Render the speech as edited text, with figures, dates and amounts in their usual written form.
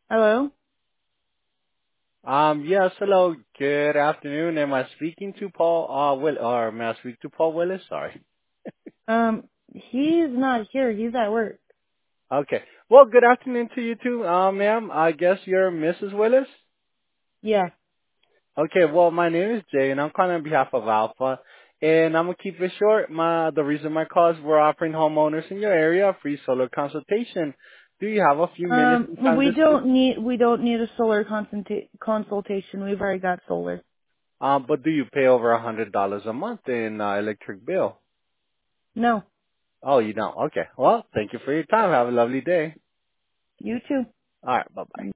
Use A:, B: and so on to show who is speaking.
A: Hello?
B: Yes, hello. Good afternoon. Am I speaking to Paul, or may I speak to Paul Willis? Sorry.
A: He's not here. He's at work.
B: Okay. Well, good afternoon to you too, ma'am. I guess you're Mrs. Willis?
A: Yeah.
B: Okay, well, my name is Jay, and I'm calling on behalf of Alpha. And I'm gonna keep it short. The reason my call is we're offering homeowners in your area a free solar consultation. Do you have a few minutes in time
A: We
B: this week?
A: don't need a solar consultation. We've already got solar.
B: But do you pay over $100 a month in electric bill?
A: No.
B: Oh, you don't. Okay. Well, thank you for your time. Have a lovely day.
A: You too.
B: All right. Bye bye.